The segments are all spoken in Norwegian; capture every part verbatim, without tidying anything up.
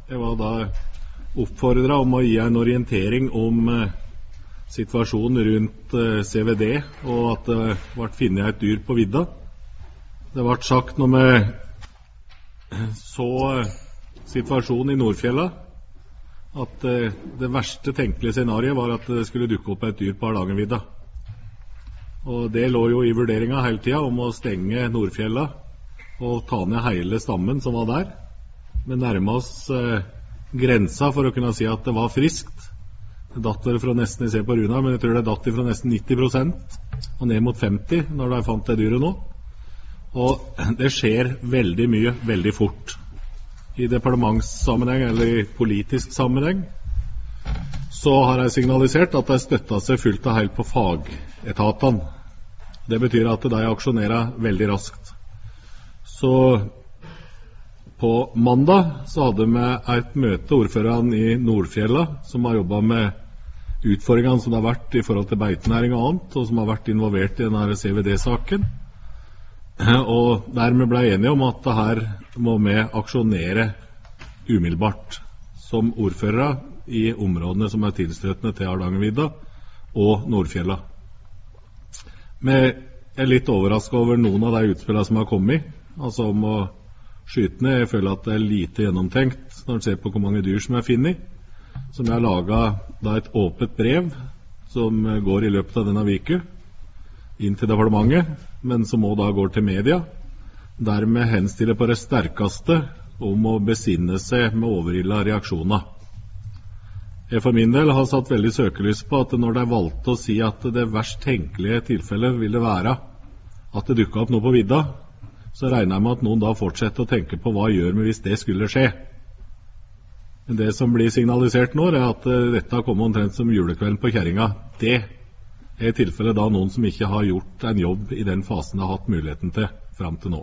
Jeg var da oppfordret om å gi en orientering om eh, situasjonen rundt eh, C V D, og at det ble funnet et dyr på vidda. Det ble sagt når vi så eh, situasjonen i Nordfjella, at eh, det verste tenkelige scenariet var at det skulle dukke opp et dyr på Hardangervidda. Og det lå jo i vurderingen hele tiden om å stenge Nordfjella og ta ned hele stammen som var der. Vi nærmet oss eh, grensa for å kunne si at det var friskt. Det datt vel fra nesten, jeg ser på Runa, men jeg tror det datt fra nesten nitti prosent og ned mot femti når de fant det dyret nå. Og det skjer veldig mye, veldig fort. I departementssammenheng eller i politisk sammenheng så har jeg signalisert at de støttet seg fullt og helt på fagetatene. Det betyr at de aksjonerer veldig raskt. Så på mandag så hadde vi et møte ordføreren i Nordfjella som har jobbet med utfordringene som det har vært i forhold til beitenæring og annet, og som har vært involvert i denne C V D-saken. Og dermed ble jeg enige om at her må vi aksjonere umiddelbart som ordførere i områdene som er tilstøtende til Hardangervidda og Nordfjella. Vi er litt overrasket over noen av de utspillene som har kommet, altså om å skyte ned. Jeg føler at det er lite gjennomtenkt når man ser på hvor mange dyr som er funnet. Som jeg har laget et åpent brev som går i løpet av denne uka inn til departementet, men som også da går til media, der vi henstiller på det sterkeste om å besinne seg med overilla reaksjoner. Jeg for min del har satt veldig søkelys på at når de valgte å si at det verst tenkelige tilfellet ville være at det dukket opp noe på vidda, så regner jeg med at noen da fortsetter å tenke på hva gjør vi hvis det skulle skje. Men det som blir signalisert nå er at dette har kommet omtrent som julekvelden på kjerringa. Det er i tilfelle da noen som ikke har gjort en jobb i den fasen de har hatt muligheten til frem til nå.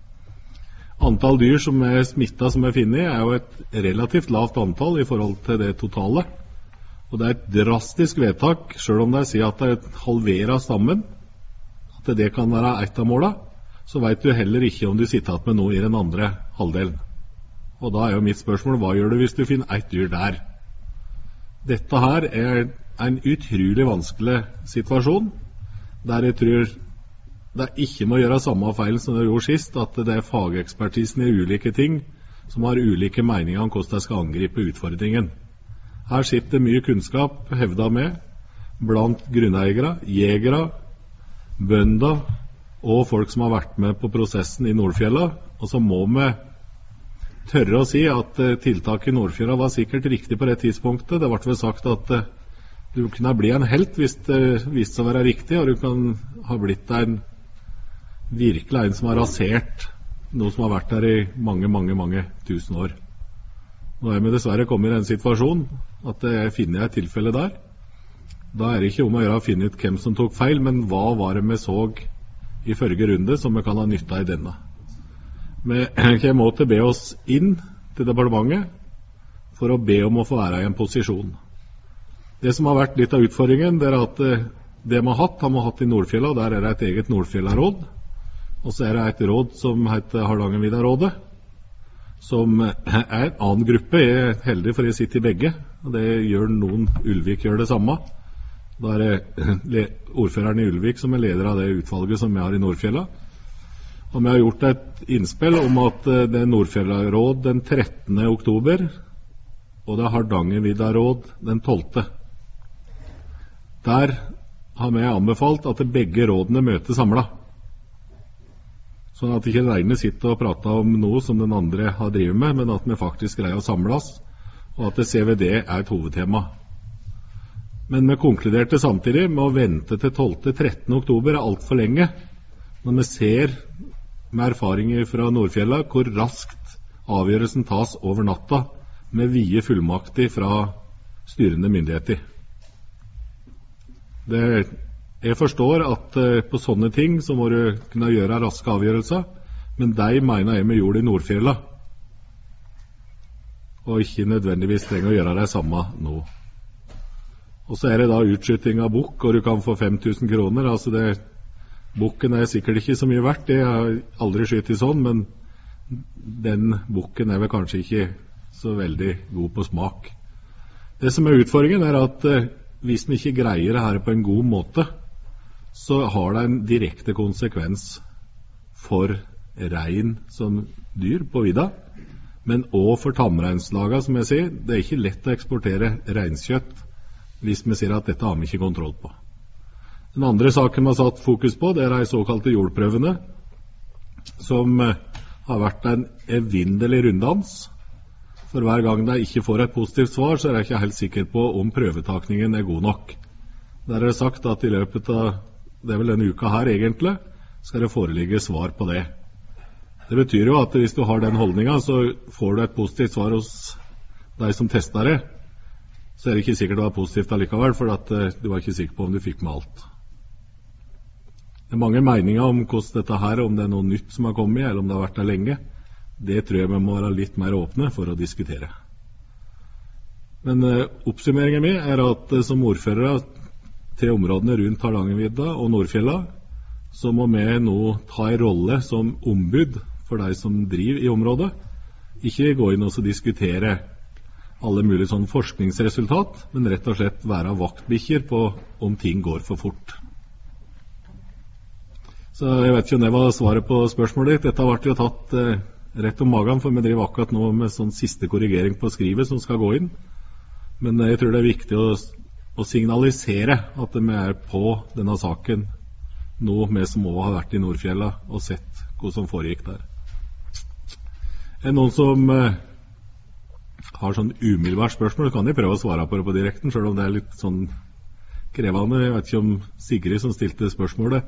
Antall dyr som er smittet som er funnet er jo et relativt lavt antall i forhold til det totale. Og det er et drastisk vedtak, selv om de sier at det er halverer stammen, at det kan være et av målene, så vet du heller ikke om du sitter igjen med noe i den andre halvdelen. Og da er jo mitt spørsmål, hva gjør du hvis du finner et dyr der? Dette her er en utrolig vanskelig situasjon, der jeg tror det ikke må gjøre samme feil som det gjorde sist, at det er fagekspertisen i ulike ting som har ulike meninger om hvordan de skal angripe utfordringen. Her sitter mye kunnskap hevdet med blant grunneiere, jegere, bønder og folk som har vært med på prosessen i Nordfjella, og så må vi tørre å si at tiltaket i Nordfjella var sikkert riktig på det tidspunktet. Det ble vel sagt at du kunne bli en helt hvis det viste seg å være riktig, og du kan ha blitt en virkelig en som har rasert noe som har vært der i mange, mange, mange tusen år. Nå er vi dessverre kommet i den situasjonen at jeg finner et tilfelle der. Da er det ikke om å gjøre å finne ut hvem som tok feil, men hva var det vi så i forrige runde som vi kan ha nytte av i denne. Vi kommer også til å be oss inn til departementet for å be om å få være i en posisjon. Det som har vært litt av utfordringen, det er at det vi har hatt, har vi hatt i Nordfjella, der er det et eget Nordfjella-råd. Og så er det et råd som heter Hardangervidda-rådet, som er en annen gruppe. Jeg er heldig for jeg sitter i begge, og det gjør noen. Ulvik gjør det samme. Da er det ordføreren i Ulvik som er leder av det utvalget som vi har i Nordfjella. Og vi har gjort et innspill om at det er Nordfjella-råd den trettende oktober, og det er Hardangervidda-råd den tolvte. Der har vi anbefalt at begge rådene møter samlet. Sånn at ikke den ene sitter og prater om noe som den andre har drivet med, men at vi faktisk greier å samles, og at C V D er et hovedtema. Men vi konkluderte samtidig med å vente til tolvte til trettende oktober er alt for lenge, når vi ser med erfaringer fra Nordfjella hvor raskt avgjørelsen tas over natta med vide fullmakter fra styrende myndigheter. Det er Jeg forstår at uh, på sånne ting så må du kunne gjøre raske avgjørelser, men de mener jeg vi gjorde i Nordfjella, og ikke nødvendigvis trenger å gjøre det samme nå. Og så er det da utskytting av bukk, og du kan få fem tusen kroner. Altså det, bukken er sikkert ikke så mye verdt, det har aldri skytt i sånn, men den bukken er vel kanskje ikke så veldig god på smak. Det som er utfordringen er at eh, hvis vi ikke greier det her på en god måte, så har det en direkte konsekvens for rein som dyr på vidda, men også for tamreinslaga, som jeg sier. Det er ikke lett å eksportere reinkjøtt hvis vi sier at dette har vi ikke kontroll på. Den andre saken vi har satt fokus på, det er de såkalte jordprøvene, som eh, har vært en evinnelig runddans. For hver gang de ikke får et positivt svar, så er jeg ikke helt sikker på om prøvetakningen er god nok. Der er det sagt at i løpet av, det er vel denne uka her egentlig, skal det foreligge svar på det. Det betyr jo at hvis du har den holdningen, så får du et positivt svar hos de som tester det, så er det ikke sikkert det var positivt allikevel, for at uh, du var ikke sikker på om du fikk med alt. Det er mange meninger om hvordan dette her, om det er noe nytt som har kommet, eller om det har vært der lenge. Det tror jeg vi må være litt mer åpne for å diskutere. Men uh, oppsummeringen min er at uh, som ordførere til områdene rundt Hardangervidda og Nordfjella, så må vi nå ta en rolle som ombud for de som driver i området. Ikke gå inn og diskutere alle mulige sånn forskningsresultat, men rett og slett være vaktbikkjer på om ting går for fort. Så jeg vet ikke om det var svaret på spørsmålet ditt. Dette har vært jo tatt eh, rett om magen, for vi driver akkurat nå med sånn siste korrigering på skrivet som skal gå inn. Men jeg tror det er viktig å, å signalisere at vi er på denne saken nå, vi som også har vært i Nordfjella og sett hva som foregikk der. Er det noen som eh, har sånn umiddelbart spørsmål, kan jeg prøve å svare på det på direkten, selv om det er litt sånn krevende. Jeg vet ikke om Sigrid som stilte spørsmålet.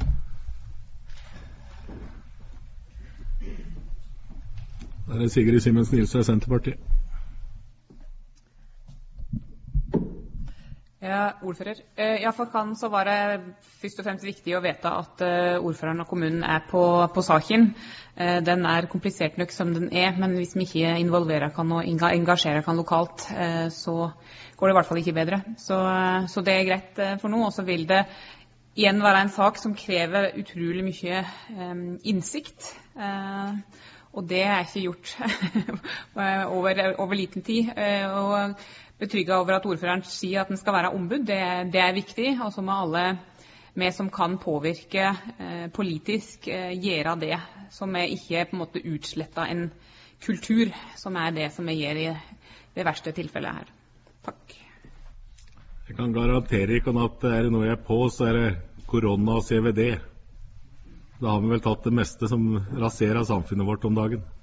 Der er Sigrid Simensen Nilsen, Senterpartiet. Ja, ordfører. Eh, ja, for kan så var det først og fremst viktig å vite at uh, ordføreren og kommunen er på, på saken. Uh, den er komplisert nok som den er, men hvis vi ikke involverer kan og engasjerer kan lokalt, uh, så går det i hvert fall ikke bedre. Så, uh, så det er greit uh, for nå, og så vil det igjen være en sak som krever utrolig mye um, innsikt. Uh, og det er ikke gjort over, over liten tid. Uh, og betrygget over at ordføreren sier at den skal være ombud, det, det er viktig, og så må alle vi som kan påvirke eh, politisk eh, gjøre det, som er ikke på en måte utslettet en kultur, som er det som vi gjør i det verste tilfellet her. Takk. Jeg kan garantere ikke at er det noe jeg er på, så er det korona og C V D. Da har vi vel tatt det meste som raserer samfunnet vårt om dagen.